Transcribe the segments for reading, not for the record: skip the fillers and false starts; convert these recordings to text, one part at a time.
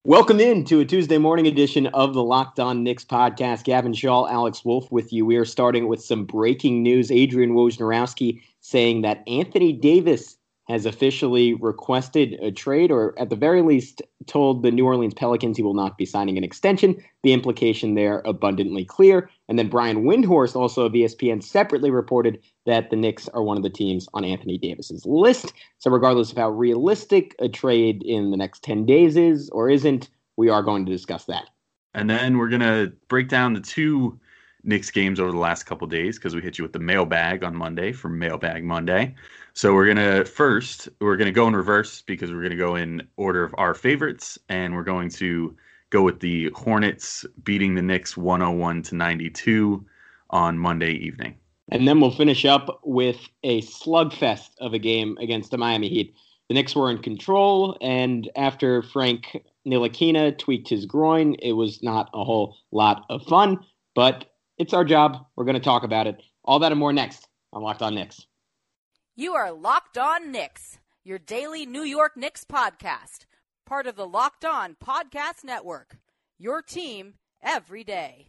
Welcome in to a Tuesday morning edition of the Locked On Knicks podcast. Gavin Shaw, Alex Wolf with you. We are starting with some breaking news. Adrian Wojnarowski saying that Anthony Davis has officially requested a trade, or at the very least told the New Orleans Pelicans he will not be signing an extension. The implication there abundantly clear. And then Brian Windhorst, also of ESPN, separately reported that the Knicks are one of the teams on Anthony Davis's list. So regardless of how realistic a trade in the next 10 days is or isn't, we are going to discuss that. And then we're going to break down the two Knicks games over the last couple of days because we hit you with the mailbag on Monday from Mailbag Monday. So we're going to go in reverse because we're going to go in order of our favorites, and we're going to go with the Hornets beating the Knicks 101-92 on Monday evening. And then we'll finish up with a slugfest of a game against the Miami Heat. The Knicks were in control, and after Frank Ntilikina tweaked his groin, it was not a whole lot of fun, but it's our job. We're going to talk about it. All that and more next on Locked On Knicks. You are Locked On Knicks, your daily New York Knicks podcast, part of the Locked On Podcast Network, your team every day.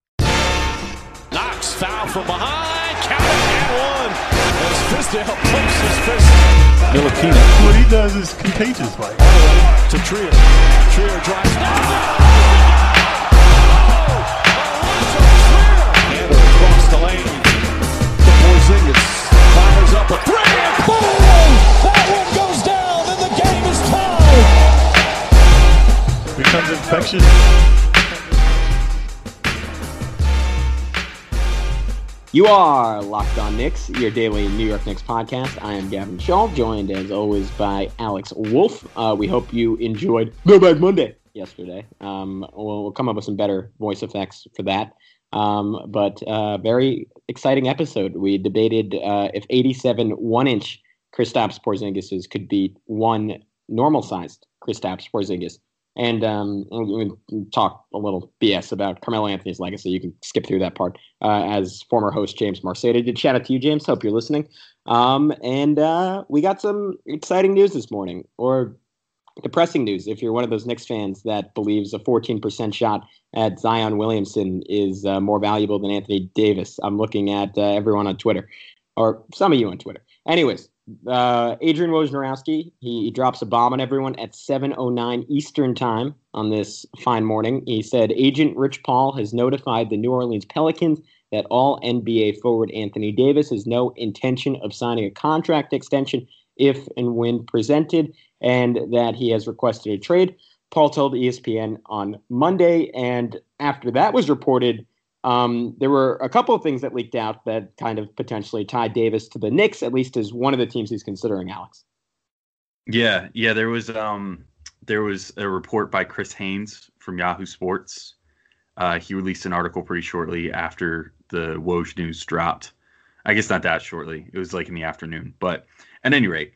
Knox foul from behind, count it and one. As Fizdale pumps his fist. Ntilikina. What he does is contagious, Mike. To Trier. Trier drives. And across the lane. The Porzingis fires up a three. And boom! That one goes down, and the game is tied. Becomes infectious. You are Locked On Knicks, your daily New York Knicks podcast. I am Gavin Shaw, joined as always by Alex Wolf. We hope you enjoyed Mailbag Monday yesterday. We'll come up with some better voice effects for that. But very exciting episode. We debated if 87 1-inch Kristaps Porzingis could beat one normal-sized Kristaps Porzingis. And we talk a little BS about Carmelo Anthony's legacy. You can skip through that part. As former host James Marceda did. Shout out to you, James. Hope you're listening. And we got some exciting news this morning, or depressing news if you're one of those Knicks fans that believes a 14% shot at Zion Williamson is more valuable than Anthony Davis. I'm looking at everyone on Twitter, or some of you on Twitter. Anyways. Adrian Wojnarowski, he drops a bomb on everyone at 7:09 Eastern time on this fine morning. He said, Agent Rich Paul has notified the New Orleans Pelicans that all NBA forward Anthony Davis has no intention of signing a contract extension if and when presented, and that he has requested a trade. Paul told ESPN on Monday, and after that was reported, there were a couple of things that leaked out that kind of potentially tied Davis to the Knicks, at least as one of the teams he's considering, Alex. Yeah. There was a report by Chris Haynes from Yahoo Sports. He released an article pretty shortly after the Woj news dropped. I guess not that shortly. It was like in the afternoon. But at any rate,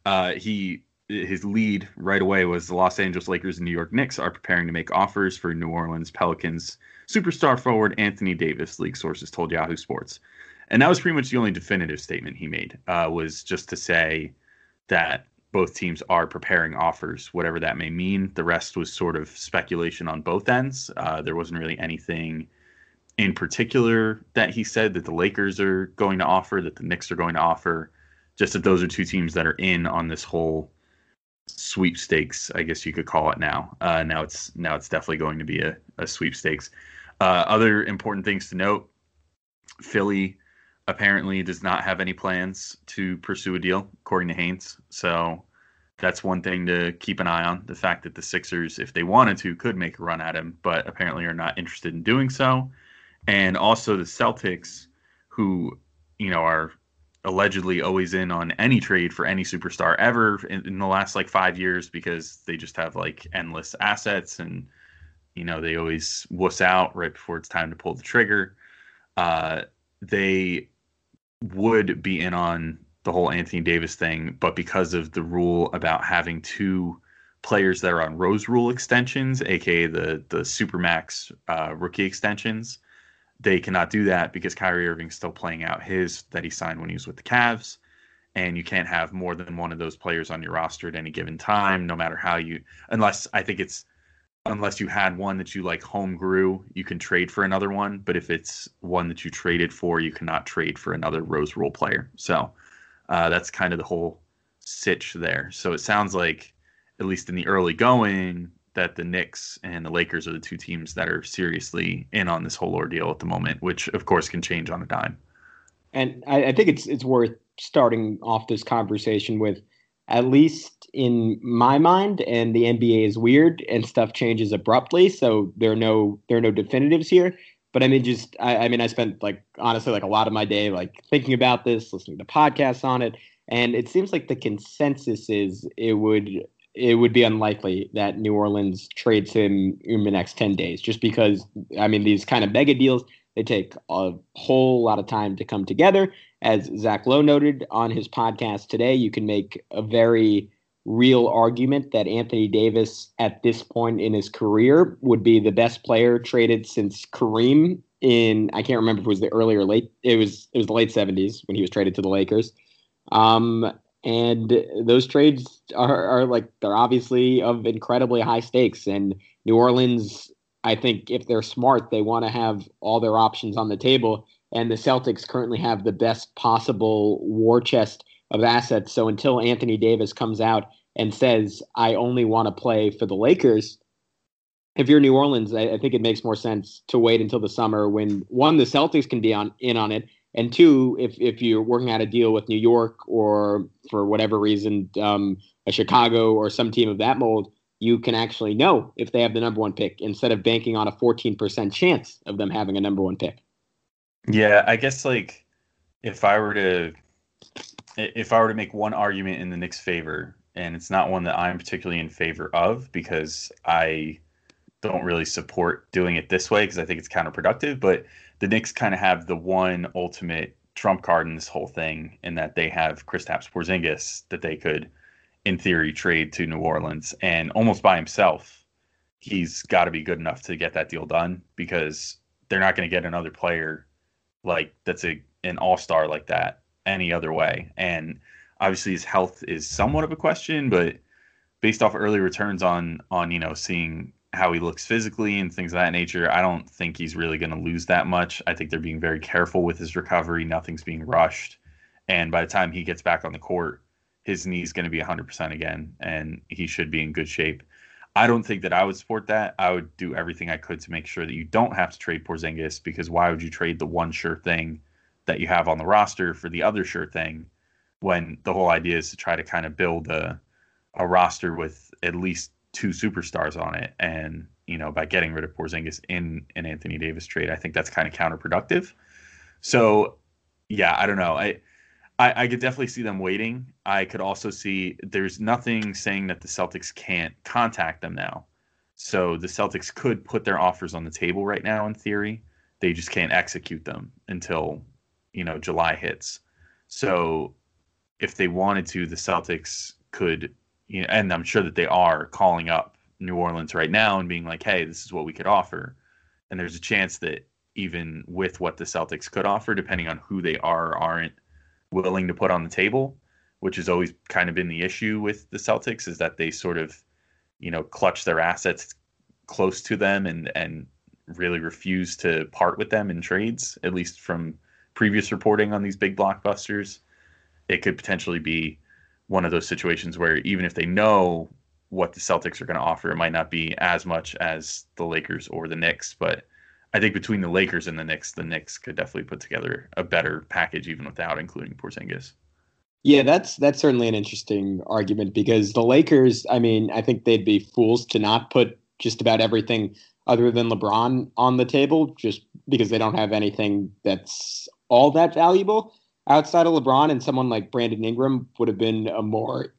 his lead right away was the Los Angeles Lakers and New York Knicks are preparing to make offers for New Orleans Pelicans superstar forward Anthony Davis, league sources told Yahoo Sports. And that was pretty much the only definitive statement he made, was just to say that both teams are preparing offers, whatever that may mean. The rest was sort of speculation on both ends. There wasn't really anything in particular that he said that the Lakers are going to offer, that the Knicks are going to offer, just that those are two teams that are in on this whole sweepstakes, I guess you could call it now. Now it's definitely going to be a sweepstakes. Other important things to note, Philly apparently does not have any plans to pursue a deal, according to Haynes. So that's one thing to keep an eye on. The fact that the Sixers, if they wanted to, could make a run at him, but apparently are not interested in doing so. And also the Celtics, who, are allegedly always in on any trade for any superstar ever in the last 5 years, because they just have endless assets, and they always wuss out right before it's time to pull the trigger. They would be in on the whole Anthony Davis thing, but because of the rule about having two players that are on Rose Rule extensions, aka the Supermax rookie extensions, they cannot do that because Kyrie Irving's still playing out his that he signed when he was with the Cavs. And you can't have more than one of those players on your roster at any given time, no matter how unless I think it's unless you had one that you like home grew, you can trade for another one. But if it's one that you traded for, you cannot trade for another Rose Rule player. So that's kind of the whole sitch there. So it sounds like, at least in the early going, that the Knicks and the Lakers are the two teams that are seriously in on this whole ordeal at the moment, which of course can change on a dime. And I think it's worth starting off this conversation with, at least in my mind, and the NBA is weird and stuff changes abruptly, so there are no definitives here. But I mean, I spent honestly a lot of my day thinking about this, listening to podcasts on it, and it seems like the consensus is it would be unlikely that New Orleans trades him in the next 10 days, just because these kind of mega deals, they take a whole lot of time to come together. As Zach Lowe noted on his podcast today, you can make a very real argument that Anthony Davis at this point in his career would be the best player traded since Kareem in, I can't remember if it was the early or late, it was the late 70s when he was traded to the Lakers. And those trades are they're obviously of incredibly high stakes, and New Orleans, I think if they're smart, they want to have all their options on the table. And the Celtics currently have the best possible war chest of assets. So until Anthony Davis comes out and says, I only want to play for the Lakers, if you're New Orleans, I think it makes more sense to wait until the summer when, one, the Celtics can be in on it. And two, if you're working out a deal with New York or for whatever reason, a Chicago or some team of that mold, you can actually know if they have the number one pick instead of banking on a 14% chance of them having a number one pick. Yeah, I guess if I were to make one argument in the Knicks' favor, and it's not one that I'm particularly in favor of because I don't really support doing it this way because I think it's counterproductive, but the Knicks kind of have the one ultimate trump card in this whole thing in that they have Kristaps Porzingis that they could, in theory, trade to New Orleans, and almost by himself, he's got to be good enough to get that deal done because they're not going to get another player that's an all-star like that any other way. And obviously his health is somewhat of a question, but based off early returns on seeing how he looks physically and things of that nature, I don't think he's really going to lose that much. I think they're being very careful with his recovery. Nothing's being rushed. And by the time he gets back on the court, his knee's going to be 100% again, and he should be in good shape. I don't think that I would support that. I would do everything I could to make sure that you don't have to trade Porzingis, because why would you trade the one sure thing that you have on the roster for the other sure thing when the whole idea is to try to kind of build a roster with at least two superstars on it. And, by getting rid of Porzingis in an Anthony Davis trade, I think that's kind of counterproductive. So, yeah, I don't know. I could definitely see them waiting. I could also see there's nothing saying that the Celtics can't contact them now. So the Celtics could put their offers on the table right now in theory. They just can't execute them until, July hits. So if they wanted to, the Celtics could, and I'm sure that they are calling up New Orleans right now and being like, hey, this is what we could offer. And there's a chance that even with what the Celtics could offer, depending on who they are or aren't willing to put on the table, which has always kind of been the issue with the Celtics, is that they sort of, clutch their assets close to them and really refuse to part with them in trades, at least from previous reporting on these big blockbusters. It could potentially be one of those situations where even if they know what the Celtics are going to offer, it might not be as much as the Lakers or the Knicks. But I think between the Lakers and the Knicks could definitely put together a better package even without including Porzingis. Yeah, that's certainly an interesting argument, because the Lakers, I think they'd be fools to not put just about everything other than LeBron on the table, just because they don't have anything that's all that valuable outside of LeBron. And someone like Brandon Ingram would have been a more,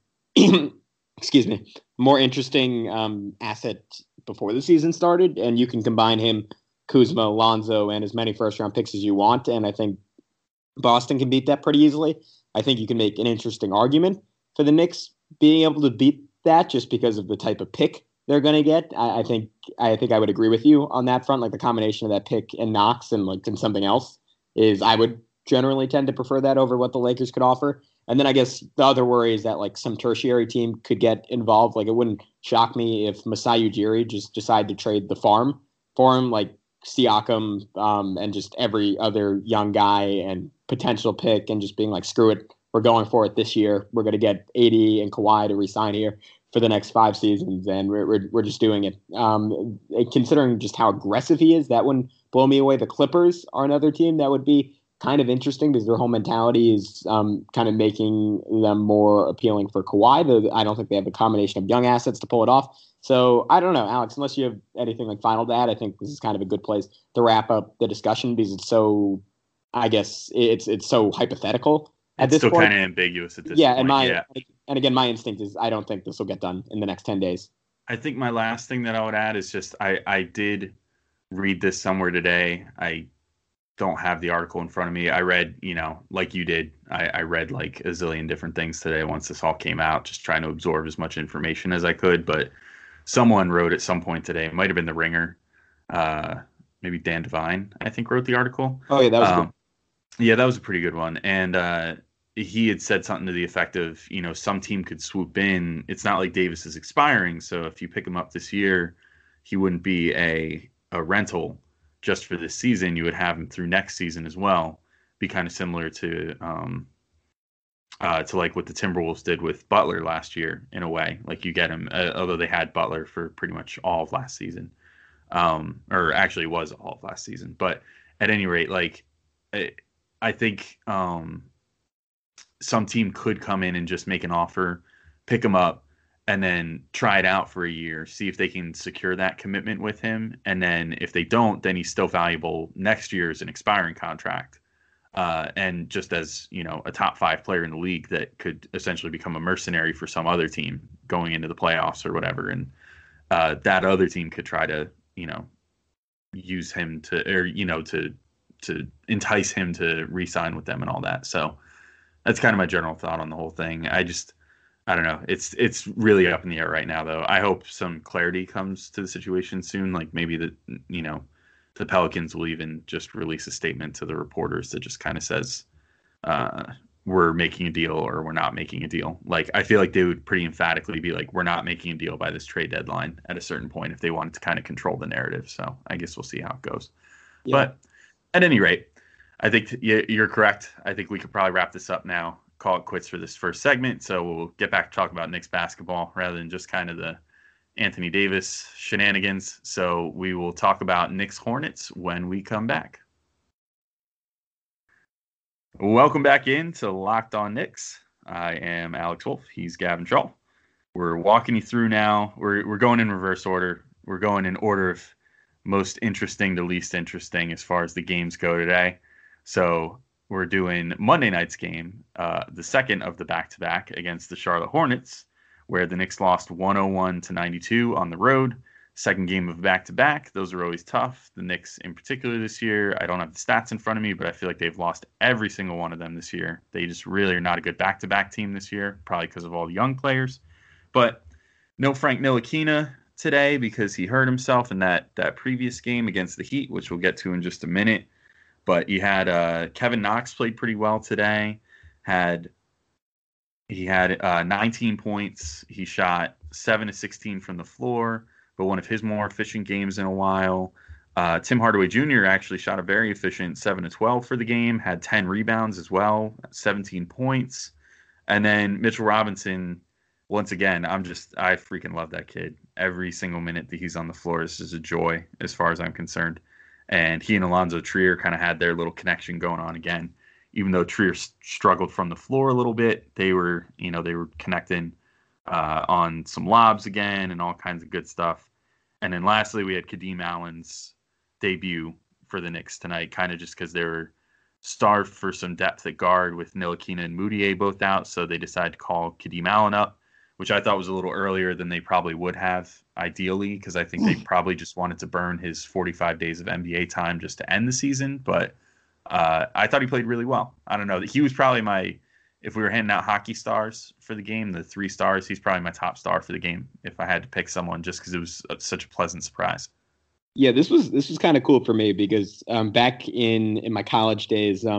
more interesting asset before the season started. And you can combine him, Kuzma, Lonzo, and as many first-round picks as you want, and I think Boston can beat that pretty easily. I think you can make an interesting argument for the Knicks being able to beat that just because of the type of pick they're going to get. I think I would agree with you on that front. Like the combination of that pick and Knox and something else I would generally tend to prefer that over what the Lakers could offer. And then I guess the other worry is that like some tertiary team could get involved. Like it wouldn't shock me if Masai Ujiri just decided to trade the farm for him, like Siakam and just every other young guy and potential pick, and just being like, screw it, we're going for it this year. We're going to get AD and Kawhi to resign here for the next 5 seasons, and we're just doing it. Considering just how aggressive he is, that wouldn't blow me away. The Clippers are another team that would be kind of interesting because their whole mentality is kind of making them more appealing for Kawhi. I don't think they have a combination of young assets to pull it off. So I don't know, Alex, unless you have anything like final to add, I think this is kind of a good place to wrap up the discussion because it's so, I guess it's so hypothetical at this point. It's still kind of ambiguous at this point. And again, my instinct is I don't think this will get done in the next 10 days. I think my last thing that I would add is just I did read this somewhere today. I don't have the article in front of me. I read, like you did, I read like a zillion different things today once this all came out, just trying to absorb as much information as I could. But someone wrote at some point today, it might have been The Ringer, maybe Dan Devine, I think, wrote the article. Oh, yeah, that was good. Yeah, that was a pretty good one. And he had said something to the effect of, some team could swoop in. It's not like Davis is expiring, so if you pick him up this year, he wouldn't be a rental just for this season. You would have him through next season as well. Be kind of similar to like what the Timberwolves did with Butler last year in a way. Like you get him, although they had Butler for pretty much all of last season, or actually it was all of last season. But at any rate, like I think some team could come in and just make an offer, pick him up, and then try it out for a year, see if they can secure that commitment with him. And then if they don't, then he's still valuable next year as an expiring contract. And just as, a top 5 player in the league that could essentially become a mercenary for some other team going into the playoffs or whatever. And that other team could try to, use him to entice him to re-sign with them and all that. So that's kind of my general thought on the whole thing. I don't know. It's really up in the air right now, though. I hope some clarity comes to the situation soon. Like maybe the Pelicans will even just release a statement to the reporters that just kind of says we're making a deal or we're not making a deal. Like I feel like they would pretty emphatically be like, we're not making a deal by this trade deadline at a certain point if they wanted to kind of control the narrative. So I guess we'll see how it goes. Yeah. But at any rate, I think you're correct. I think we could probably wrap this up now. Call it quits for this first segment. So we'll get back to talk about Knicks basketball rather than just kind of the Anthony Davis shenanigans. So we will talk about Knicks Hornets when we come back. Welcome back into Locked On Knicks. I am Alex Wolf. He's Gavin Shull. We're walking you through now. We're going in reverse order. We're going in order of most interesting to least interesting as far as the games go today. So we're doing Monday night's game, the second of the back-to-back against the Charlotte Hornets, where the Knicks lost 101-92 on the road. Second game of back-to-back. Those are always tough. The Knicks in particular this year, I don't have the stats in front of me, but I feel like they've lost every single one of them this year. They just really are not a good back-to-back team this year, probably because of all the young players. But no Frank Ntilikina today because he hurt himself in that previous game against the Heat, which we'll get to in just a minute. But you had Kevin Knox played pretty well today. He had 19 points. He shot 7 of 16 from the floor, but one of his more efficient games in a while. Tim Hardaway Jr. actually shot a very efficient 7 of 12 for the game, had 10 rebounds as well, 17 points. And then Mitchell Robinson, once again, I freaking love that kid. Every single minute that he's on the floor is just a joy as far as I'm concerned. And he and Alonzo Trier kind of had their little connection going on again. Even though Trier struggled from the floor a little bit, they were connecting on some lobs again and all kinds of good stuff. And then lastly, we had Kadeem Allen's debut for the Knicks tonight, kind of just because they were starved for some depth at guard with Ntilikina and Mudiay both out. So they decided to call Kadeem Allen up, which I thought was a little earlier than they probably would have ideally, because I think they probably just wanted to burn his 45 days of NBA time just to end the season. But I thought he played really well. I don't know. He was probably if we were handing out hockey stars for the game, the 3 stars, he's probably my top star for the game if I had to pick someone, just because it was such a pleasant surprise. Yeah, this was kind of cool for me because back in my college days,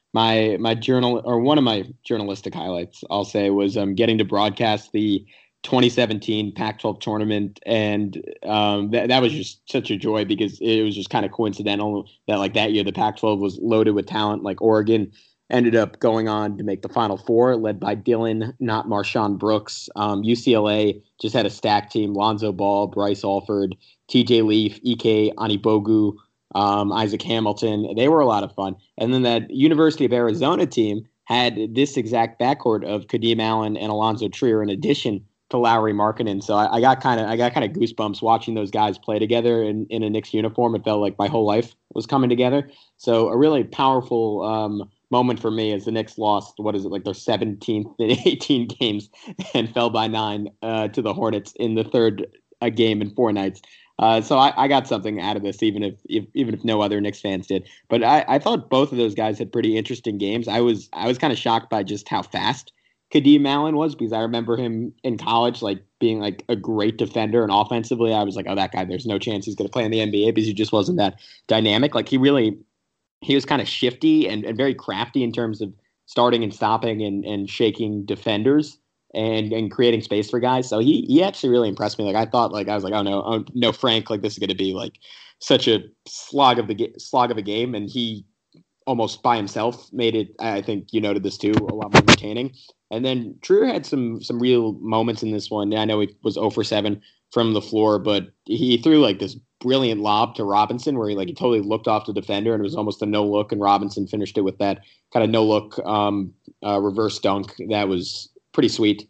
my journal, or one of my journalistic highlights, I'll say, was getting to broadcast the 2017 Pac-12 tournament, and that was just such a joy because it was just kind of coincidental that like that year the Pac-12 was loaded with talent. Like Oregon ended up going on to make the Final Four, led by Dillon, not Marshawn Brooks. UCLA just had a stacked team: Lonzo Ball, Bryce Alford, T.J. Leaf, Ike Anibogu, Isaac Hamilton. They were a lot of fun. And then that University of Arizona team had this exact backcourt of Kadeem Allen and Alonzo Trier in addition to Lowry Markkanen. So I got kind of goosebumps watching those guys play together in a Knicks uniform. It felt like my whole life was coming together. So a really powerful moment for me as the Knicks lost, what is it, like their 17th and 18 games and fell by 9 to the Hornets in the third game in 4 nights. So I got something out of this, even if no other Knicks fans did. But I thought both of those guys had pretty interesting games. I was kind of shocked by just how fast Kadeem Allen was, because I remember him in college like being like a great defender, and offensively I was like, oh, that guy, there's no chance he's going to play in the NBA, because he just wasn't that dynamic. Like he was kind of shifty and very crafty in terms of starting and stopping and shaking defenders and creating space for guys. So he actually really impressed me. Like I was like, oh no, Frank, like this is going to be like such a slog of a game, and he almost by himself made it. I think you noted this too, a lot more entertaining. And then Trier had some real moments in this one. I know he was 0 for 7 from the floor, but he threw like this brilliant lob to Robinson where he totally looked off the defender, and it was almost a no look, and Robinson finished it with that kind of no look reverse dunk that was pretty sweet.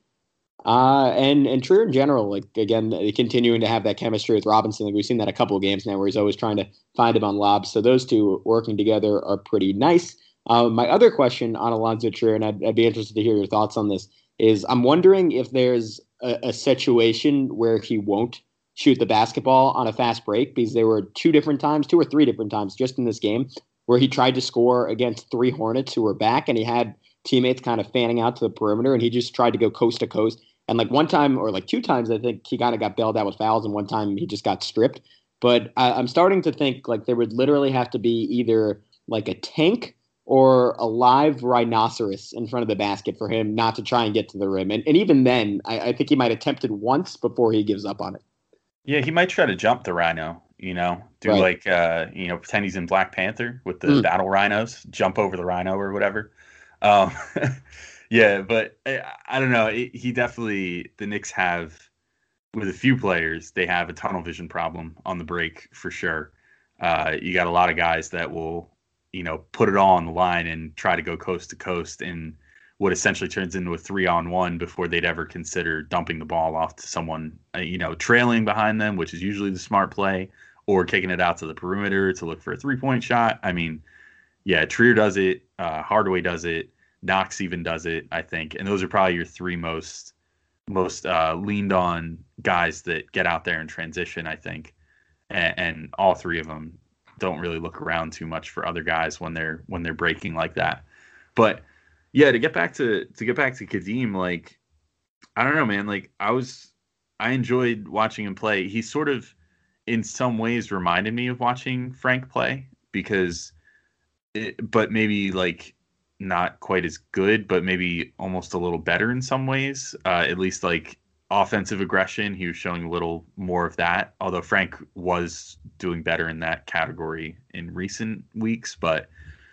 And Trier in general, like again, continuing to have that chemistry with Robinson. Like we've seen that a couple of games now where he's always trying to find him on lobs. So those two working together are pretty nice. My other question on Alonzo Trier, and I'd be interested to hear your thoughts on this, is I'm wondering if there's a situation where he won't shoot the basketball on a fast break, because there were 2 or 3 different times just in this game where he tried to score against 3 Hornets who were back, and he had teammates kind of fanning out to the perimeter, and he just tried to go coast to coast. And like one time or like 2 times, I think he kind of got bailed out with fouls, and one time he just got stripped. But I'm starting to think like there would literally have to be either like a tank or a live rhinoceros in front of the basket for him not to try and get to the rim. And even then, I think he might attempt it once before he gives up on it. Yeah, he might try to jump the rhino, do right. Pretend he's in Black Panther with the battle rhinos, jump over the rhino or whatever. Yeah, but I don't know. He definitely, the Knicks have, with a few players, they have a tunnel vision problem on the break for sure. You got a lot of guys that will, put it all on the line and try to go coast to coast in what essentially turns into a 3-on-1 before they'd ever consider dumping the ball off to someone, trailing behind them, which is usually the smart play, or kicking it out to the perimeter to look for a 3-point shot. I mean, yeah, Trier does it. Hardaway does it. Knox even does it, I think. And those are probably your 3 most leaned on guys that get out there and transition, I think. And all 3 of them don't really look around too much for other guys when they're breaking like that. But yeah, to get back to Kadeem, like, I don't know, man. Like I enjoyed watching him play. He sort of, in some ways, reminded me of watching Frank play, but maybe like not quite as good, but maybe almost a little better in some ways. At least like offensive aggression, he was showing a little more of that. Although Frank was doing better in that category in recent weeks, but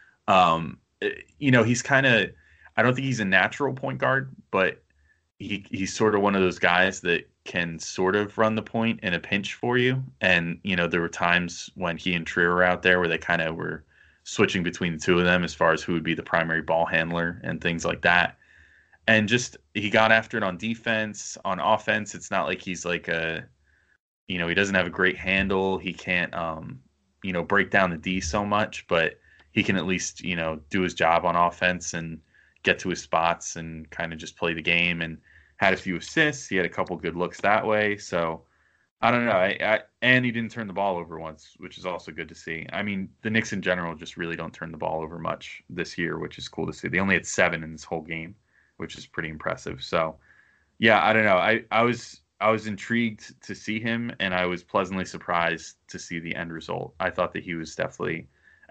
he's kind of, I don't think he's a natural point guard, but he's sort of one of those guys that can sort of run the point in a pinch for you. And, there were times when he and Trier were out there where they kind of were switching between the 2 of them as far as who would be the primary ball handler and things like that. And just, he got after it on defense. On offense, it's not like he's like he doesn't have a great handle. He can't, break down the D so much, but he can at least, do his job on offense and get to his spots and kind of just play the game, and had a few assists. He had a couple good looks that way. So I don't know. And he didn't turn the ball over once, which is also good to see. I mean, the Knicks in general just really don't turn the ball over much this year, which is cool to see. They only had 7 in this whole game, which is pretty impressive. So yeah, I don't know. I was intrigued to see him, and I was pleasantly surprised to see the end result. I thought that he was definitely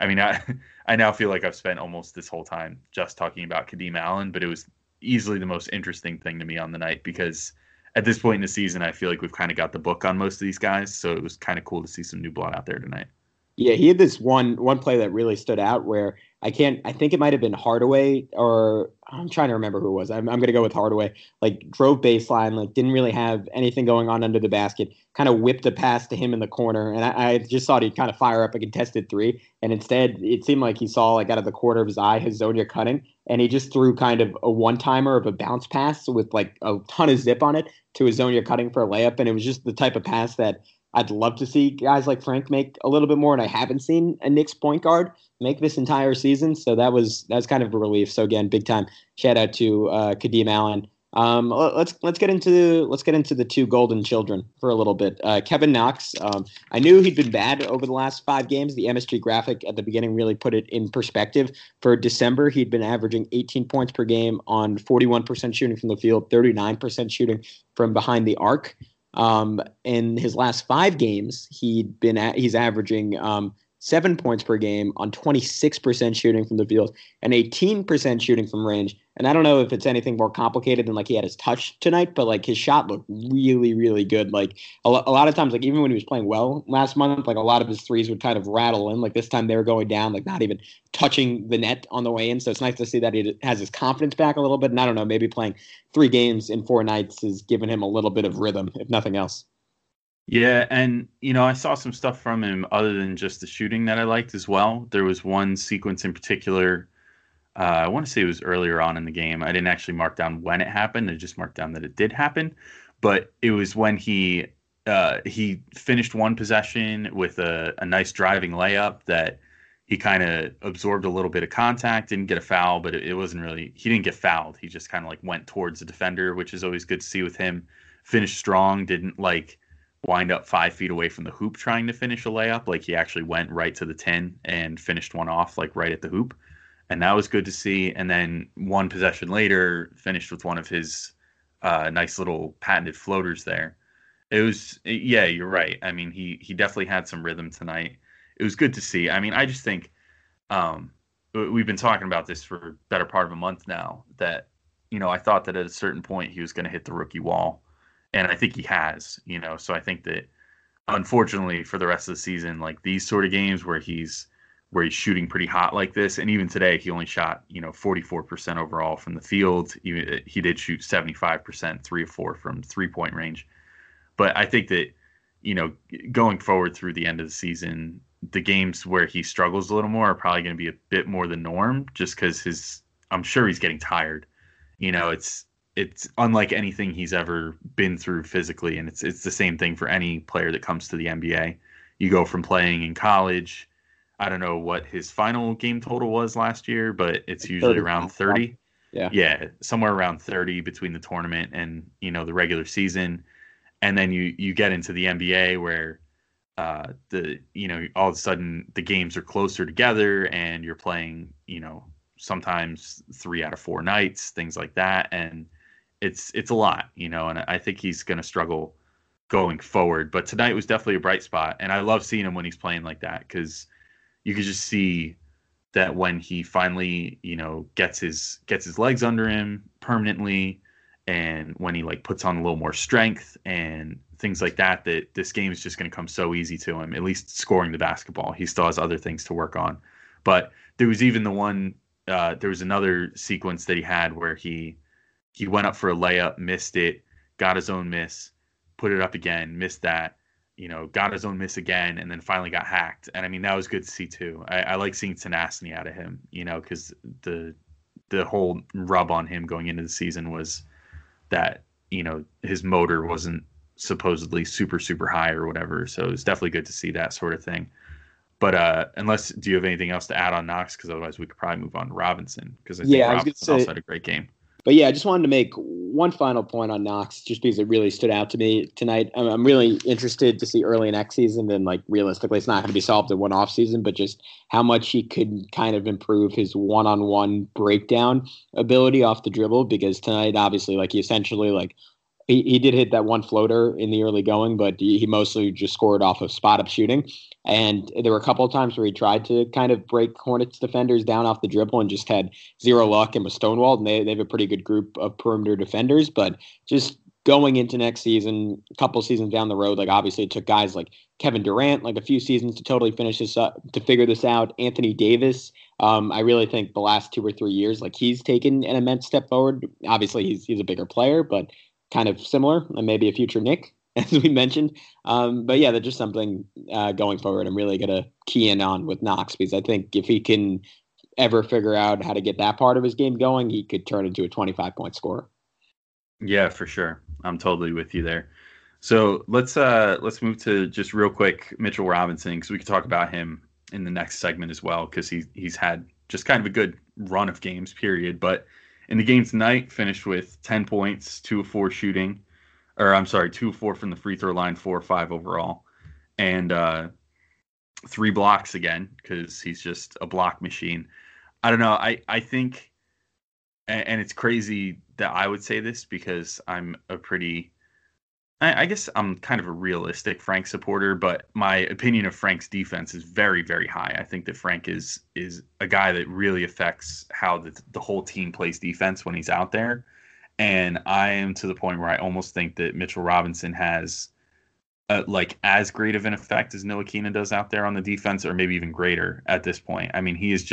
I mean, I now feel like I've spent almost this whole time just talking about Kadeem Allen, but it was easily the most interesting thing to me on the night because at this point in the season, I feel like we've kind of got the book on most of these guys. So it was kind of cool to see some new blood out there tonight. Yeah, he had this one play that really stood out where I think it might have been Hardaway, or I'm trying to remember who it was. I'm going to go with Hardaway. Like, drove baseline, like didn't really have anything going on under the basket, kind of whipped a pass to him in the corner. And I just thought he'd kind of fire up a contested three. And instead, it seemed like he saw, like, out of the corner of his eye, Hezonja cutting. And he just threw kind of a one-timer of a bounce pass with like a ton of zip on it to Hezonja cutting for a layup. And it was just the type of pass that I'd love to see guys like Frank make a little bit more, and I haven't seen a Knicks point guard make this entire season, so that was kind of a relief. So again, big time shout out to Kadeem Allen. Let's get into the two golden children for a little bit. Kevin Knox. I knew he'd been bad over the last 5 games. The MSG graphic at the beginning really put it in perspective. For December, he'd been averaging 18 points per game on 41% shooting from the field, 39% shooting from behind the arc. In his last 5 games, he's averaging 7 points per game on 26% shooting from the field and 18% shooting from range. And I don't know if it's anything more complicated than like he had his touch tonight, but like his shot looked really, really good. Like a lot of times, like even when he was playing well last month, like a lot of his threes would kind of rattle in. Like this time they were going down, like not even touching the net on the way in. So it's nice to see that he has his confidence back a little bit. And I don't know, maybe playing 3 games in 4 nights has given him a little bit of rhythm, if nothing else. Yeah, and I saw some stuff from him other than just the shooting that I liked as well. There was one sequence in particular. I want to say it was earlier on in the game. I didn't actually mark down when it happened. I just marked down that it did happen. But it was when he finished one possession with a nice driving layup that he kind of absorbed a little bit of contact, didn't get a foul, but it wasn't really – he didn't get fouled. He just kind of like went towards the defender, which is always good to see with him. Finished strong, didn't like wind up 5 feet away from the hoop trying to finish a layup. Like he actually went right to the 10 and finished one off like right at the hoop. And that was good to see. And then one possession later, finished with one of his nice little patented floaters there. It was, yeah, you're right. I mean, he definitely had some rhythm tonight. It was good to see. I mean, I just think we've been talking about this for a better part of a month now that, I thought that at a certain point he was going to hit the rookie wall. And I think he has, so I think that unfortunately for the rest of the season, like these sort of games where he's shooting pretty hot like this. And even today, he only shot, 44% overall from the field. He did shoot 75%, 3 of 4 from 3-point range. But I think that, going forward through the end of the season, the games where he struggles a little more are probably going to be a bit more the norm just because I'm sure he's getting tired. It's unlike anything he's ever been through physically. And it's the same thing for any player that comes to the NBA. You go from playing in college. I don't know what his final game total was last year, but it's usually around 30. Yeah, somewhere around 30 between the tournament and, the regular season. And then you get into the NBA where all of a sudden the games are closer together and you're playing, sometimes 3 out of 4 nights, things like that. And it's a lot, and I think he's going to struggle going forward. But tonight was definitely a bright spot. And I love seeing him when he's playing like that because you could just see that when he finally, gets his legs under him permanently, and when he like puts on a little more strength and things like that, that this game is just going to come so easy to him. At least scoring the basketball, he still has other things to work on. But there was even there was another sequence that he had where he went up for a layup, missed it, got his own miss, put it up again, missed that. Got his own miss again, and then finally got hacked. And I mean, that was good to see too. I like seeing tenacity out of him, because the whole rub on him going into the season was that, his motor wasn't supposedly super, super high or whatever. So it's definitely good to see that sort of thing. But do you have anything else to add on Knox? Because otherwise we could probably move on to Robinson, because I think Robinson also had a great game. But yeah, I just wanted to make one final point on Knox, just because it really stood out to me tonight. I'm really interested to see early next season, and like realistically, it's not going to be solved in one off season, but just how much he could kind of improve his one-on-one breakdown ability off the dribble. Because tonight, obviously, like he essentially like He did hit that one floater in the early going, but he mostly just scored off of spot-up shooting. And there were a couple of times where he tried to kind of break Hornets defenders down off the dribble and just had zero luck and was stonewalled. And they have a pretty good group of perimeter defenders, but just going into next season, a couple seasons down the road, like obviously it took guys like Kevin Durant like a few seasons to totally finish this up, to figure this out. Anthony Davis, I really think the last 2 or 3 years, like he's taken an immense step forward. Obviously he's a bigger player, but kind of similar, and maybe a future Nick, as we mentioned. But yeah, that's just something going forward I'm really going to key in on with Knox, because I think if he can ever figure out how to get that part of his game going, he could turn into a 25-point scorer. Yeah, for sure. I'm totally with you there. So let's move to just real quick Mitchell Robinson, because we could talk about him in the next segment as well, because he's had just kind of a good run of games, period. But in the game tonight, finished with 10 points, 2 of 4 shooting, 2 of 4 from the free throw line, 4 of 5 overall, and 3 blocks again, because he's just a block machine. I don't know. I think, and it's crazy that I would say this because I'm I guess I'm kind of a realistic Frank supporter, but my opinion of Frank's defense is very, very high. I think that Frank is a guy that really affects how the whole team plays defense when he's out there. And I am to the point where I almost think that Mitchell Robinson has like as great of an effect as Ntilikina does out there on the defense, or maybe even greater at this point. I mean, he's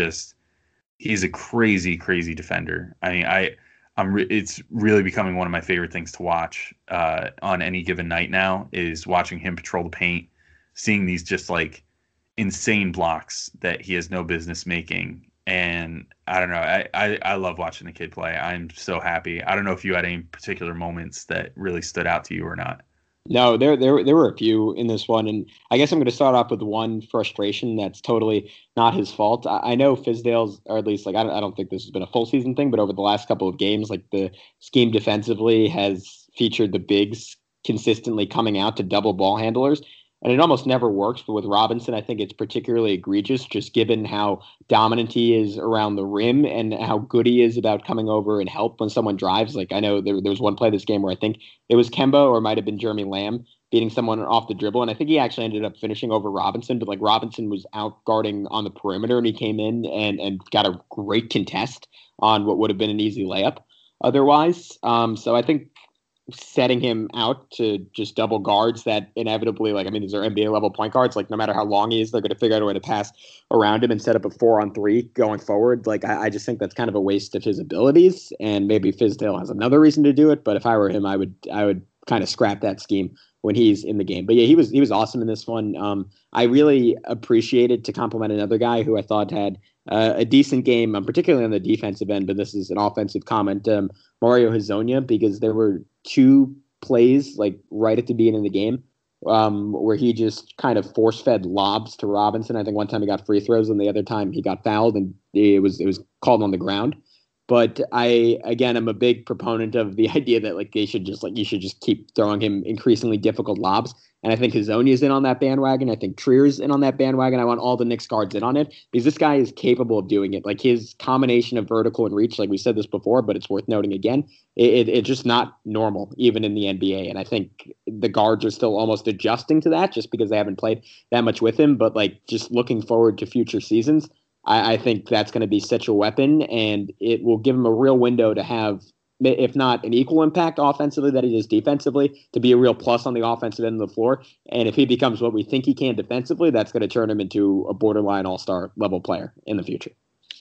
a crazy, crazy defender. I mean, it's really becoming one of my favorite things to watch on any given night now, is watching him patrol the paint, seeing these just like insane blocks that he has no business making. And I don't know, I love watching the kid play. I'm so happy. I don't know if you had any particular moments that really stood out to you or not. No, there were a few in this one, and I guess I'm going to start off with one frustration that's totally not his fault. I know Fizdale's, or at least like I don't think this has been a full season thing, but over the last couple of games, like the scheme defensively has featured the bigs consistently coming out to double ball handlers. And it almost never works, but with Robinson, I think it's particularly egregious, just given how dominant he is around the rim and how good he is about coming over and help when someone drives. Like I know there was one play this game where I think it was Kemba or it might have been Jeremy Lamb beating someone off the dribble, and I think he actually ended up finishing over Robinson, but like Robinson was out guarding on the perimeter and he came in and got a great contest on what would have been an easy layup otherwise. So I think setting him out to just double guards that inevitably, like, I mean, these are NBA level point guards. Like, no matter how long he is, they're going to figure out a way to pass around him and set up a 4-on-3 going forward. Like, I just think that's kind of a waste of his abilities, and maybe Fizdale has another reason to do it. But if I were him, I would kind of scrap that scheme when he's in the game. But yeah, he was awesome in this one. I really appreciated, to compliment another guy who I thought had a decent game, particularly on the defensive end, but this is an offensive comment, Mario Hezonja, because there were 2 plays like right at the beginning of the game where he just kind of force-fed lobs to Robinson. I think one time he got free throws and the other time he got fouled and it was called on the ground. But I'm a big proponent of the idea that like you should just keep throwing him increasingly difficult lobs. And I think Hezonja's in on that bandwagon. I think Trier's in on that bandwagon. I want all the Knicks guards in on it because this guy is capable of doing it. Like his combination of vertical and reach, like we said this before, but it's worth noting again, it's just not normal even in the NBA. And I think the guards are still almost adjusting to that just because they haven't played that much with him. But like just looking forward to future seasons, I think that's going to be such a weapon, and it will give him a real window to have, if not an equal impact offensively that he does defensively, to be a real plus on the offensive end of the floor. And if he becomes what we think he can defensively, that's going to turn him into a borderline all-star level player in the future.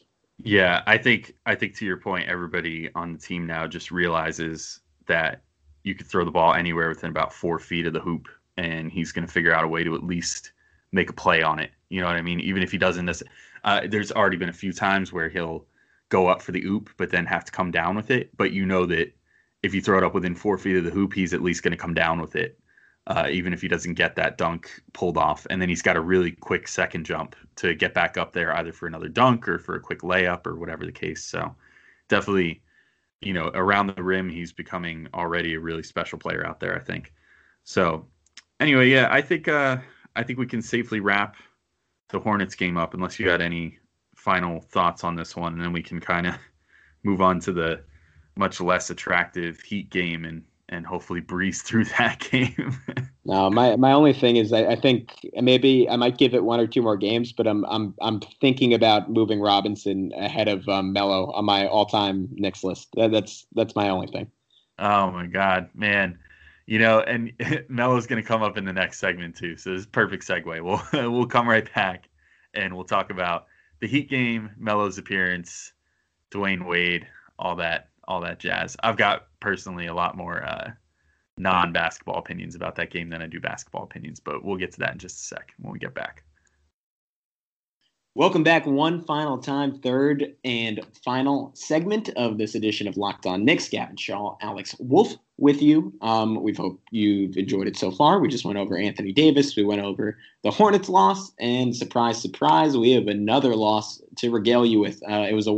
Yeah, I think to your point, everybody on the team now just realizes that you could throw the ball anywhere within about 4 feet of the hoop, and he's going to figure out a way to at least make a play on it. You know what I mean? Even if he doesn't, there's already been a few times where he'll go up for the oop, but then have to come down with it. But you know that if you throw it up within 4 feet of the hoop, he's at least going to come down with it, even if he doesn't get that dunk pulled off. And then he's got a really quick second jump to get back up there, either for another dunk or for a quick layup or whatever the case. So definitely, around the rim, he's becoming already a really special player out there, I think. So anyway, yeah, I think we can safely wrap the Hornets game up, unless you had any final thoughts on this one, and then we can kind of move on to the much less attractive Heat game and and hopefully breeze through that game. No, my only thing is I think maybe I might give it one or two more games, but I'm thinking about moving Robinson ahead of Melo on my all-time Knicks list. That's my only thing. Oh my God, man. And Melo's going to come up in the next segment too. So this is a perfect segue. We'll come right back and we'll talk about the Heat game, Melo's appearance, Dwayne Wade, all that jazz. I've got personally a lot more non-basketball opinions about that game than I do basketball opinions, but we'll get to that in just a sec when we get back. Welcome back one final time, third and final segment of this edition of Locked On Knicks. Gavin Shaw, Alex Wolf with you. We hope you've enjoyed it so far. We just went over Anthony Davis. We went over the Hornets loss, and surprise, surprise, we have another loss to regale you with. It was a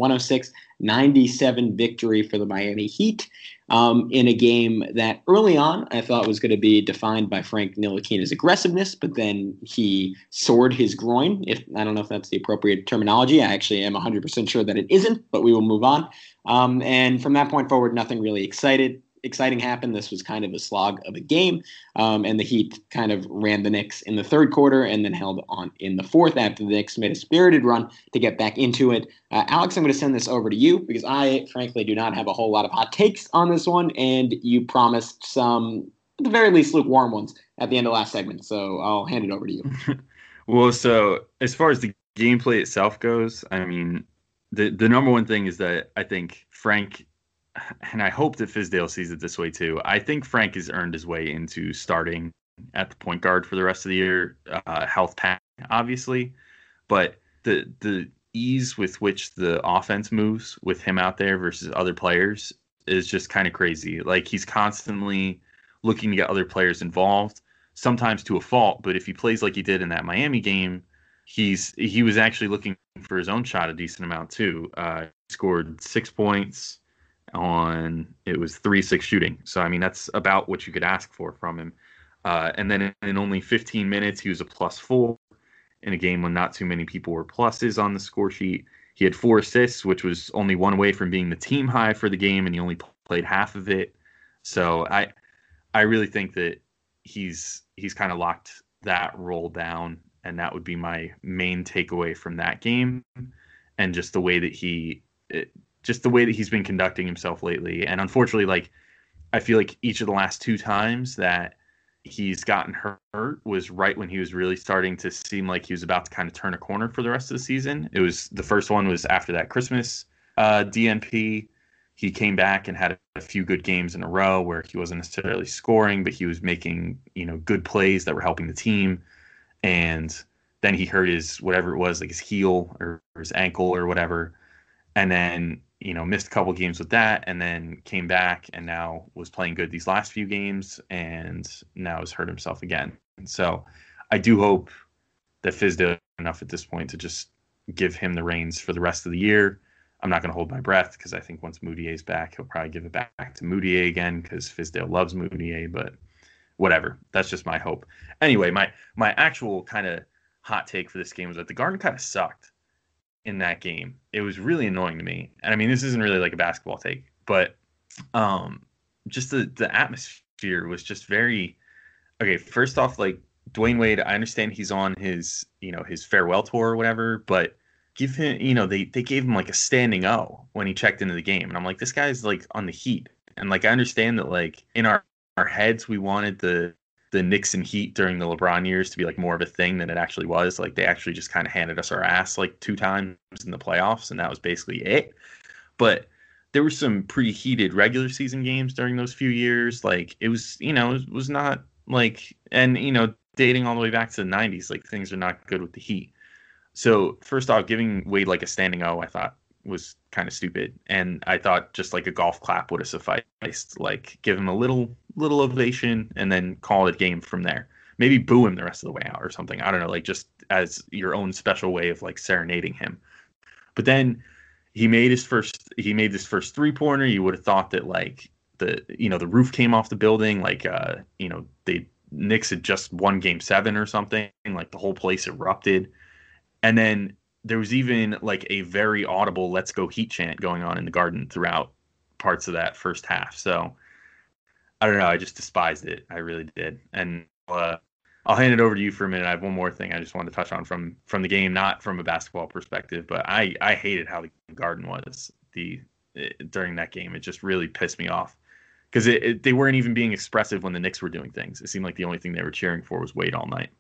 106-97 victory for the Miami Heat in a game that early on I thought was going to be defined by Frank Ntilikina's aggressiveness, but then he soared his groin. I don't know if that's the appropriate terminology. I actually am 100% sure that it isn't, but we will move on. And from that point forward, nothing really exciting happened. This was kind of a slog of a game, and the Heat kind of ran the Knicks in the third quarter and then held on in the fourth after the Knicks made a spirited run to get back into it. Alex, I'm going to send this over to you because I, frankly, do not have a whole lot of hot takes on this one, and you promised some, at the very least, lukewarm ones at the end of last segment, so I'll hand it over to you. Well, so as far as the gameplay itself goes, I mean, the number one thing is that I think Frank, and I hope that Fizdale sees it this way too, I think Frank has earned his way into starting at the point guard for the rest of the year. Health pack, obviously, but the ease with which the offense moves with him out there versus other players is just kind of crazy. Like, he's constantly looking to get other players involved, sometimes to a fault, but if he plays like he did in that Miami game, he was actually looking for his own shot a decent amount too. He scored 6 points on, it was 3-6 shooting. So, I mean, that's about what you could ask for from him. And then in only 15 minutes, he was a +4 in a game when not too many people were pluses on the score sheet. He had 4 assists, which was only one away from being the team high for the game, and he only played half of it. So I really think that he's kind of locked that role down, and that would be my main takeaway from that game, and just the way that he's been conducting himself lately. And unfortunately, like, I feel like each of the last 2 times that he's gotten hurt was right when he was really starting to seem like he was about to kind of turn a corner for the rest of the season. It was, the first one was after that Christmas DNP. He came back and had a few good games in a row where he wasn't necessarily scoring, but he was making, good plays that were helping the team. And then he hurt his, whatever it was, like his heel or his ankle or whatever. And then, missed a couple games with that, and then came back and now was playing good these last few games, and now has hurt himself again. And so I do hope that Fizdale enough at this point to just give him the reins for the rest of the year. I'm not going to hold my breath because I think once Moutier's back, he'll probably give it back to Moutier again because Fizdale loves Moutier, but whatever. That's just my hope. Anyway, my actual kind of hot take for this game was that the Garden kind of sucked in that game. It was really annoying to me. And I mean, this isn't really like a basketball take, but just the atmosphere was just very, okay, first off, like, Dwayne Wade, I understand he's on his, his farewell tour or whatever, but give him, they gave him like a standing O when he checked into the game. And I'm like, this guy's like on the Heat. And like, I understand that like in our heads, we wanted the Knicks and Heat during the LeBron years to be like more of a thing than it actually was. Like, they actually just kind of handed us our ass like 2 times in the playoffs, and that was basically it. But there were some pretty heated regular season games during those few years. Like, it was, it was not like, and, dating all the way back to the 90s, like, things are not good with the Heat. So first off, giving Wade like a standing O, I thought was kind of stupid. And I thought just like a golf clap would have sufficed. Like, give him a little ovation and then call it game from there. Maybe boo him the rest of the way out or something. I don't know, like, just as your own special way of like serenading him. But then he made this first 3-pointer. You would have thought that like the roof came off the building. Like, the Knicks had just won Game 7 or something. Like, the whole place erupted. And then there was even like a very audible "Let's go Heat" chant going on in the Garden throughout parts of that first half. So I don't know. I just despised it. I really did. And I'll hand it over to you for a minute. I have one more thing I just wanted to touch on from the game, not from a basketball perspective, but I hated how the Garden was during that game. It just really pissed me off because they weren't even being expressive when the Knicks were doing things. It seemed like the only thing they were cheering for was Wade all night.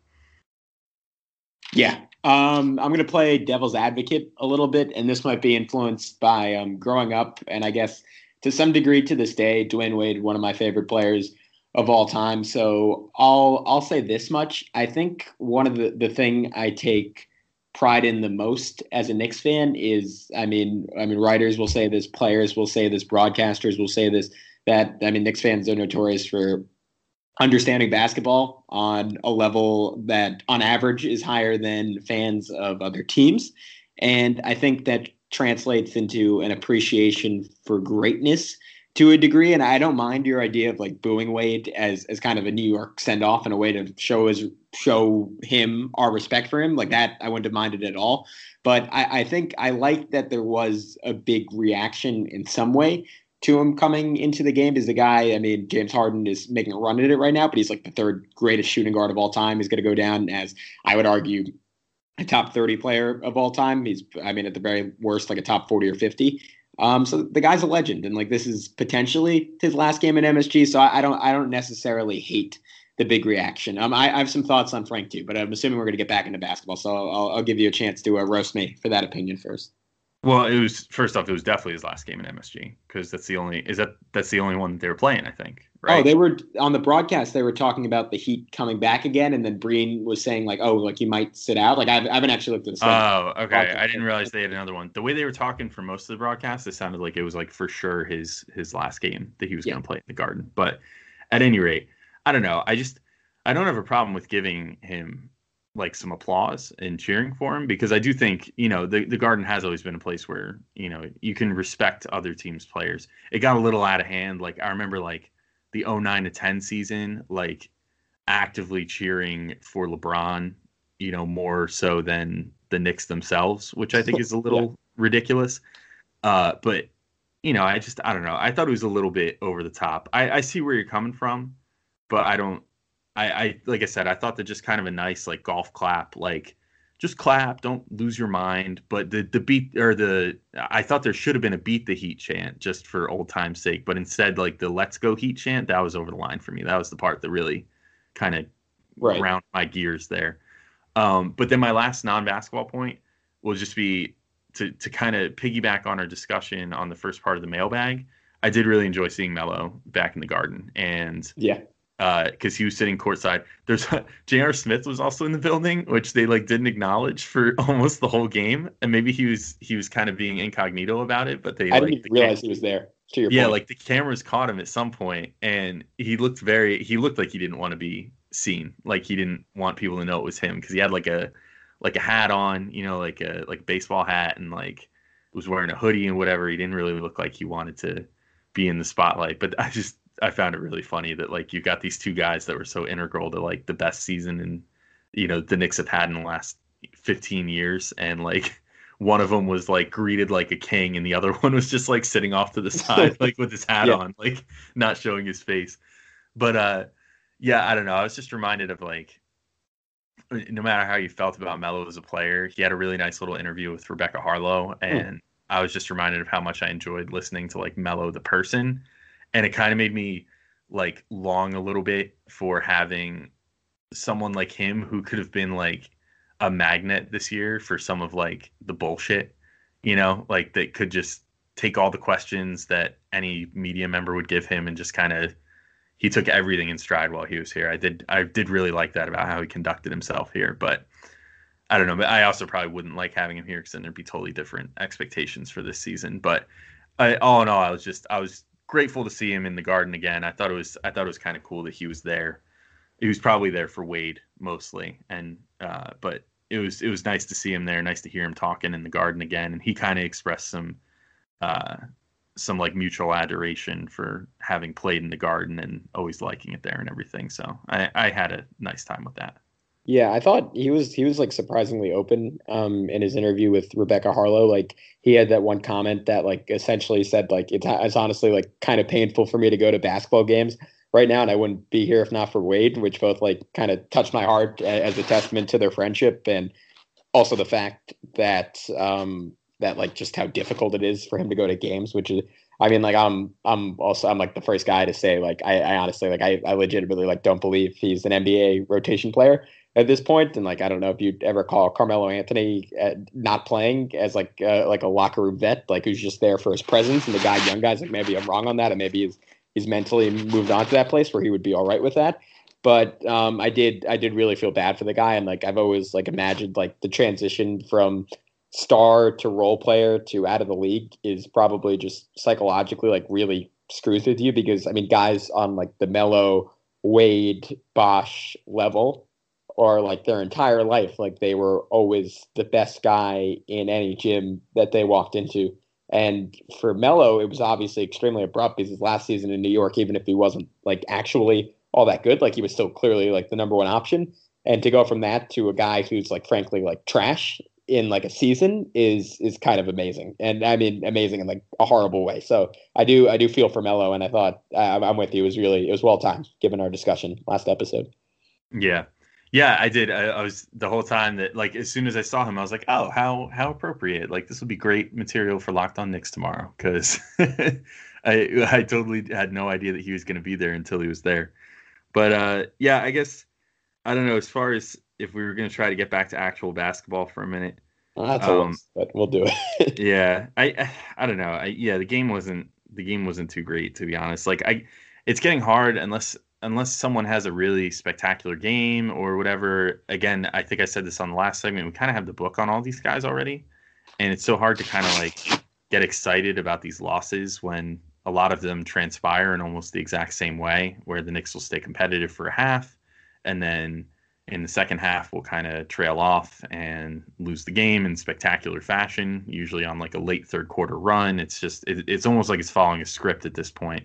Yeah. I'm going to play devil's advocate a little bit, and this might be influenced by growing up, and I guess to some degree to this day, Dwayne Wade, one of my favorite players of all time. So I'll say this much. I think one of the thing I take pride in the most as a Knicks fan is, I mean, writers will say this, players will say this, broadcasters will say this, Knicks fans are notorious for understanding basketball on a level that on average is higher than fans of other teams. And I think that translates into an appreciation for greatness to a degree. And I don't mind your idea of like booing Wade as kind of a New York send off and a way to show him our respect for him. Like that, I wouldn't have minded at all. But I think I like that there was a big reaction in some way to him coming into the game. Is the guy, I mean, James Harden is making a run at it right now, but he's like the third greatest shooting guard of all time. He's going to go down as, I would argue, a top 30 player of all time. He's, I mean, at the very worst, like a top 40 or 50. So the guy's a legend, and like this is potentially his last game at MSG. So I don't necessarily hate the big reaction. I have some thoughts on Frank too, but I'm assuming we're going to get back into basketball. So I'll give you a chance to roast me for that opinion first. Well, it was definitely his last game in MSG because that's the only one that they were playing, I think. Right? Oh, they were on the broadcast. They were talking about the Heat coming back again, and then Breen was saying like, "Oh, like he might sit out." Like I haven't actually looked at the schedule. Oh, okay. I didn't realize they had another one. The way they were talking for most of the broadcast, it sounded like it was like for sure his last game that he was going to play in the Garden. But at any rate, I don't know. I don't have a problem with giving him like some applause and cheering for him because I do think, the Garden has always been a place where, you can respect other teams' players. It got a little out of hand. Like I remember like the 09 to 10 season, like actively cheering for LeBron, more so than the Knicks themselves, which I think is a little ridiculous. But, I don't know. I thought it was a little bit over the top. I see where you're coming from, but I don't. I like I said, I thought that just kind of a nice like golf clap, like just clap, don't lose your mind. But the beat I thought there should have been a beat the Heat chant just for old time's sake. But instead, like the let's go Heat chant, that was over the line for me. That was the part that really kind of ground my gears there. But then my last non-basketball point will just be to kind of piggyback on our discussion on the first part of the mailbag. I did really enjoy seeing Melo back in the Garden, and because he was sitting courtside. There's J.R. Smith was also in the building, which they like didn't acknowledge for almost the whole game, and maybe he was kind of being incognito about it. But I didn't realize he was there. To your point. Like the cameras caught him at some point, and he looked like he didn't want to be seen, like he didn't want people to know it was him because he had like a hat on, like a baseball hat, and like was wearing a hoodie and whatever. He didn't really look like he wanted to be in the spotlight, but I found it really funny that like you got these two guys that were so integral to like the best season and the Knicks have had in the last 15 years, and like one of them was like greeted like a king and the other one was just like sitting off to the side like with his hat on, like not showing his face. But I don't know. I was just reminded of like no matter how you felt about Melo as a player, he had a really nice little interview with Rebecca Harlow, and I was just reminded of how much I enjoyed listening to like Melo the person. And it kind of made me like long a little bit for having someone like him who could have been like a magnet this year for some of like the bullshit, like that could just take all the questions that any media member would give him and just kind of, he took everything in stride while he was here. I did really like that about how he conducted himself here, but I don't know. But I also probably wouldn't like having him here because then there'd be totally different expectations for this season. But all in all, I was grateful to see him in the Garden again. I thought it was kind of cool that he was there. He was probably there for Wade mostly, and but it was nice to see him there. Nice to hear him talking in the Garden again, and he kind of expressed some like mutual adoration for having played in the Garden and always liking it there and everything. So I had a nice time with that. Yeah, I thought he was like surprisingly open in his interview with Rebecca Harlow. Like he had that one comment that like essentially said like it's honestly like kind of painful for me to go to basketball games right now, and I wouldn't be here if not for Wade, which both like kind of touched my heart as a testament to their friendship, and also the fact that that like just how difficult it is for him to go to games, which is, I mean, like I'm like the first guy to say like I honestly like I legitimately like don't believe he's an NBA rotation player at this point, and like I don't know if you'd ever call Carmelo Anthony not playing as like a locker room vet, like who's just there for his presence and the guy young guys. Like maybe I'm wrong on that, and maybe he's mentally moved on to that place where he would be all right with that. But I did really feel bad for the guy, and like I've always like imagined like the transition from star to role player to out of the league is probably just psychologically like really screws with you, because I mean guys on like the Melo, Wade, Bosh level, or like their entire life, like they were always the best guy in any gym that they walked into. And for Melo, it was obviously extremely abrupt because his last season in New York, even if he wasn't like actually all that good, like he was still clearly like the number one option. And to go from that to a guy who's like frankly like trash in like a season is kind of amazing. And I mean amazing in like a horrible way. So I do feel for Melo, and I thought I'm with you. It was well timed given our discussion last episode. Yeah. Yeah, I did. I was the whole time that like as soon as I saw him, I was like, oh, how appropriate. Like this would be great material for Locked On Knicks tomorrow, because I totally had no idea that he was going to be there until he was there. But yeah, I guess I don't know, as far as if we were going to try to get back to actual basketball for a minute. Well, that's a list, but we'll do it. Yeah, I don't know. The game wasn't too great, to be honest. Like it's getting hard unless someone has a really spectacular game or whatever. Again, I think I said this on the last segment. We kind of have the book on all these guys already, and it's so hard to kind of like get excited about these losses when a lot of them transpire in almost the exact same way, where the Knicks will stay competitive for a half, and then in the second half will kind of trail off and lose the game in spectacular fashion, usually on like a late third quarter run. It's just it's almost like it's following a script at this point.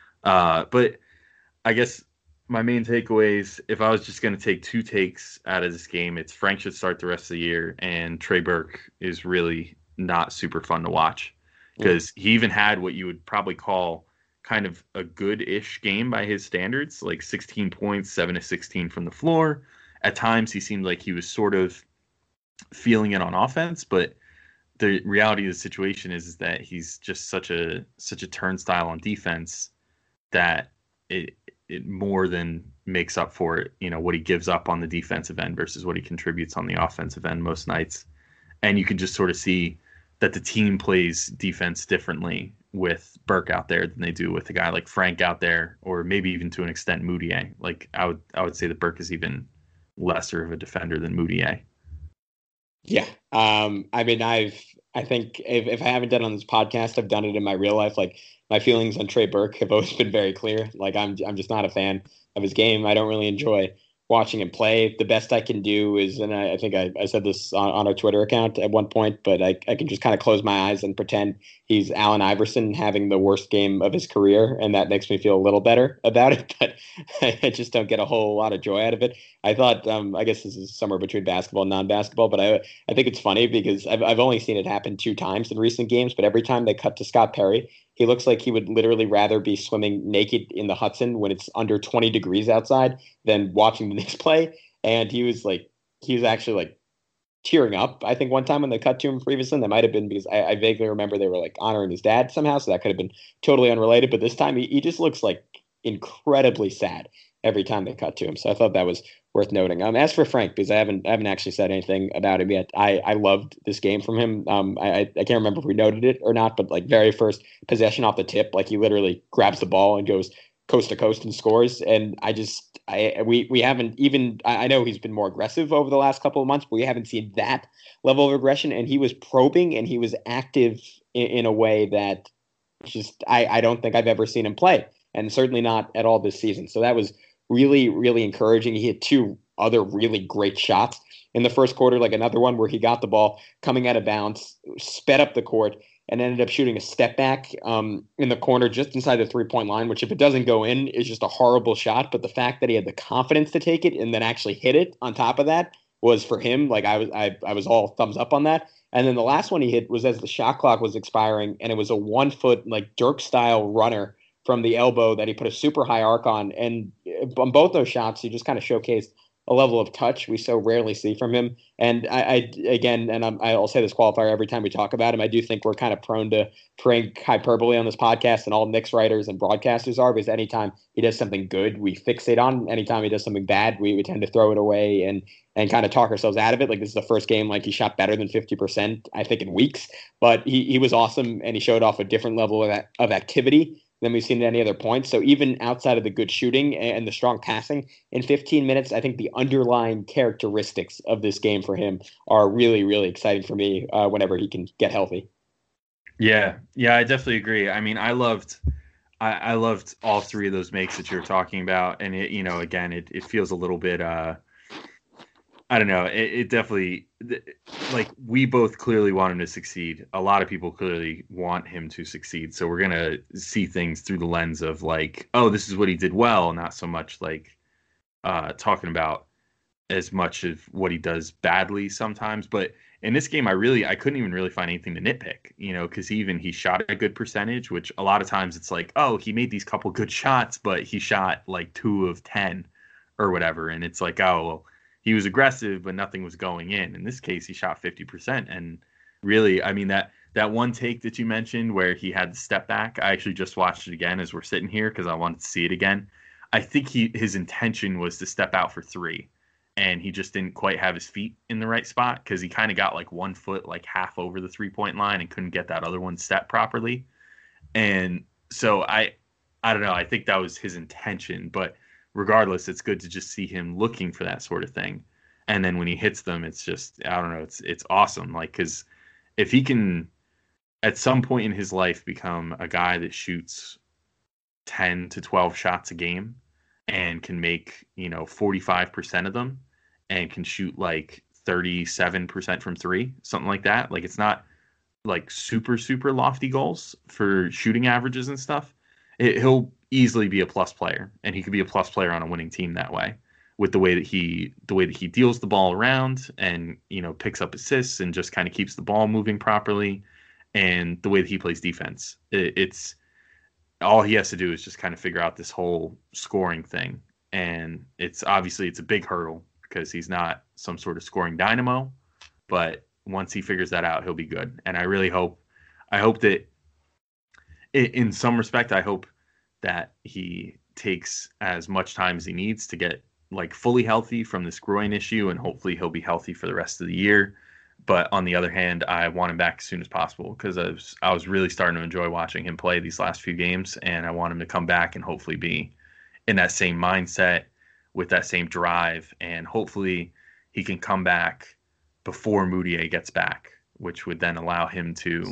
But I guess my main takeaways, if I was just going to take two takes out of this game, it's Frank should start the rest of the year, and Trey Burke is really not super fun to watch, because he even had what you would probably call kind of a good-ish game by his standards, like 16 points, 7 of 16 from the floor. At times, he seemed like he was sort of feeling it on offense, but the reality of the situation is that he's just such a turnstile on defense that it more than makes up for it, what he gives up on the defensive end versus what he contributes on the offensive end most nights. And you can just sort of see that the team plays defense differently with Burke out there than they do with a guy like Frank out there, or maybe even to an extent Moutier. Like I would say that Burke is even lesser of a defender than Moutier. Yeah. I mean, I think if I haven't done it on this podcast, I've done it in my real life. Like my feelings on Trey Burke have always been very clear. Like I'm just not a fan of his game. I don't really enjoy watching him play. The best I can do is, and I think I said this on our Twitter account at one point, but I can just kind of close my eyes and pretend he's Allen Iverson having the worst game of his career, and that makes me feel a little better about it, but I just don't get a whole lot of joy out of it. I thought, I guess this is somewhere between basketball and non-basketball, but I think it's funny because I've only seen it happen 2 times in recent games, but every time they cut to Scott Perry, he looks like he would literally rather be swimming naked in the Hudson when it's under 20 degrees outside than watching the Knicks play. And he was actually like tearing up, I think, one time when they cut to him previously. That might have been because I vaguely remember they were like honoring his dad somehow. So that could have been totally unrelated. But this time he just looks like incredibly sad every time they cut to him. So I thought that was worth noting. As for Frank, because I haven't actually said anything about him yet, I loved this game from him. I can't remember if we noted it or not, but like very first possession off the tip, like he literally grabs the ball and goes coast to coast and scores. And we haven't even, I know he's been more aggressive over the last couple of months, but we haven't seen that level of aggression. And he was probing and he was active in a way that just I don't think I've ever seen him play, and certainly not at all this season. So that was really, really encouraging. He had 2 other really great shots in the first quarter, like another one where he got the ball coming out of bounds, sped up the court, and ended up shooting a step back in the corner just inside the 3-point line, which if it doesn't go in is just a horrible shot. But the fact that he had the confidence to take it and then actually hit it on top of that was, for him, like I was all thumbs up on that. And then the last one he hit was as the shot clock was expiring, and it was a 1-foot like Dirk style runner from the elbow that he put a super high arc on. And on both those shots, he just kind of showcased a level of touch we so rarely see from him. And I'll say this qualifier every time we talk about him. I do think we're kind of prone to praying hyperbole on this podcast, and all Knicks writers and broadcasters are, because anytime he does something good, we fixate on. Anytime he does something bad, we tend to throw it away and kind of talk ourselves out of it. Like, this is the first game like he shot better than 50%, I think, in weeks. But he was awesome, and he showed off a different level of activity than we've seen at any other point. So even outside of the good shooting and the strong passing in 15 minutes, I think the underlying characteristics of this game for him are really, really exciting for me whenever he can get healthy. Yeah, I definitely agree. I mean, I loved all three of those makes that you were talking about. And it feels a little bit, I don't know. It definitely, like, we both clearly want him to succeed. A lot of people clearly want him to succeed. So we're going to see things through the lens of like, oh, this is what he did well, not so much like talking about as much of what he does badly sometimes. But in this game, I couldn't even really find anything to nitpick, because he shot a good percentage, which a lot of times it's like, oh, he made these couple good shots, but he shot like 2 of 10 or whatever. And it's like, oh, well, he was aggressive, but nothing was going in. In this case, he shot 50%. And really, I mean, that one take that you mentioned where he had the step back, I actually just watched it again as we're sitting here because I wanted to see it again. I think his intention was to step out for 3, and he just didn't quite have his feet in the right spot because he kind of got like 1 foot like half over the 3-point line and couldn't get that other one set properly. And so I don't know. I think that was his intention, but regardless, it's good to just see him looking for that sort of thing. And then when he hits them, it's just, I don't know, it's awesome. Like, because if he can at some point in his life become a guy that shoots 10 to 12 shots a game and can make, 45% of them and can shoot like 37% from 3, something like that. Like, it's not like super, super lofty goals for shooting averages and stuff. He'll easily be a plus player, and he could be a plus player on a winning team that way, with the way that he deals the ball around and picks up assists and just kind of keeps the ball moving properly, and the way that he plays defense. It's all he has to do is just kind of figure out this whole scoring thing, and it's a big hurdle because he's not some sort of scoring dynamo, but once he figures that out, he'll be good. And I really hope that in some respect, I hope that he takes as much time as he needs to get like fully healthy from this groin issue, and hopefully he'll be healthy for the rest of the year. But on the other hand, I want him back as soon as possible because I was really starting to enjoy watching him play these last few games, and I want him to come back and hopefully be in that same mindset with that same drive, and hopefully he can come back before Mudiay gets back, which would then allow him to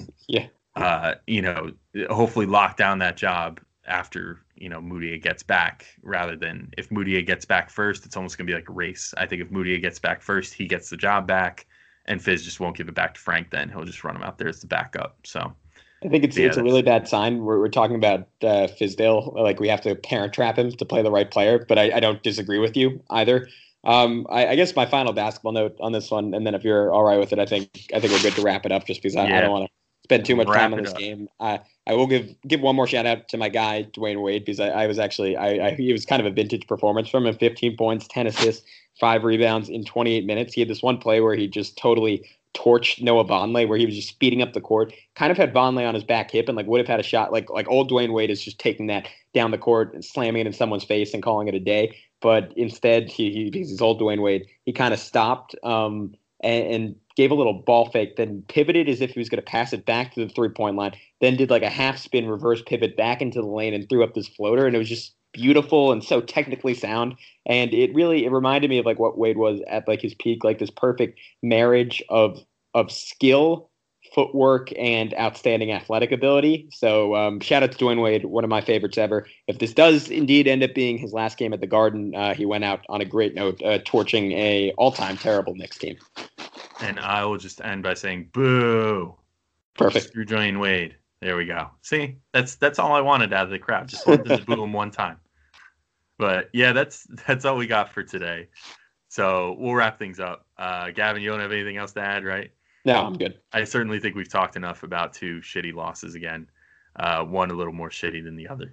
hopefully lock down that job after, Mudiay gets back, rather than if Mudiay gets back first, it's almost going to be like a race. I think if Mudiay gets back first, he gets the job back, and Fizz just won't give it back to Frank then. He'll just run him out there as the backup. So I think it's a really bad sign. We're talking about Fizdale, like we have to parent trap him to play the right player, but I don't disagree with you either. I guess my final basketball note on this one, and then if you're all right with it, I think we're good to wrap it up, just because I don't want to spend too much time on this game. I will give one more shout out to my guy Dwayne Wade, because he was kind of a vintage performance from him. 15 points, 10 assists, 5 rebounds in 28 minutes. He had this one play where he just totally torched Noah Vonleh, where he was just speeding up the court, kind of had Vonleh on his back hip and like would have had a shot. Like old Dwayne Wade is just taking that down the court and slamming it in someone's face and calling it a day. But instead, he's old Dwayne Wade. He kind of stopped and gave a little ball fake, then pivoted as if he was going to pass it back to the 3-point line, then did like a half spin reverse pivot back into the lane and threw up this floater. And it was just beautiful and so technically sound. And it reminded me of like what Wade was at like his peak, like this perfect marriage of skill, footwork, and outstanding athletic ability. So shout out to Dwayne Wade, one of my favorites ever. If this does indeed end up being his last game at the Garden, he went out on a great note, torching a all-time terrible Knicks team. And I will just end by saying, boo. Perfect. Screw Dwayne Wade. There we go. See, that's all I wanted out of the crowd. Just wanted to boo him one time. But yeah, that's all we got for today. So we'll wrap things up. Gavin, you don't have anything else to add, right? No, I'm good. I certainly think we've talked enough about 2 shitty losses again. One a little more shitty than the other.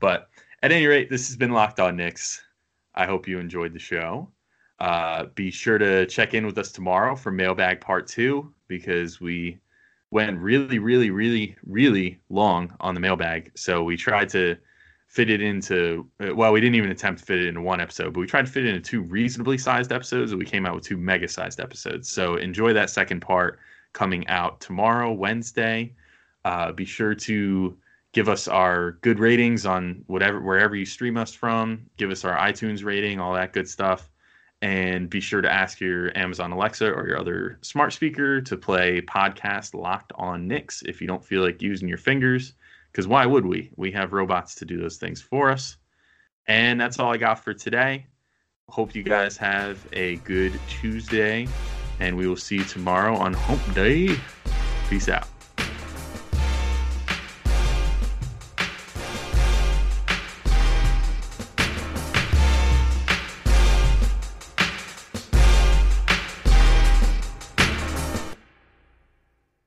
But at any rate, this has been Locked On Knicks. I hope you enjoyed the show. Be sure to check in with us tomorrow for Mailbag Part 2, because we went really, really, really, really long on the mailbag. So we tried to fit it into, well, we didn't even attempt to fit it into one episode, but we tried to fit it into 2 reasonably sized episodes, and we came out with 2 mega sized episodes. So enjoy that second part coming out tomorrow, Wednesday. Be sure to give us our good ratings on wherever you stream us from. Give us our iTunes rating, all that good stuff. And be sure to ask your Amazon Alexa or your other smart speaker to play podcast Locked On Knicks if you don't feel like using your fingers, because why would we? We have robots to do those things for us. And that's all I got for today. Hope you guys have a good Tuesday, and we will see you tomorrow on Hump Day. Peace out.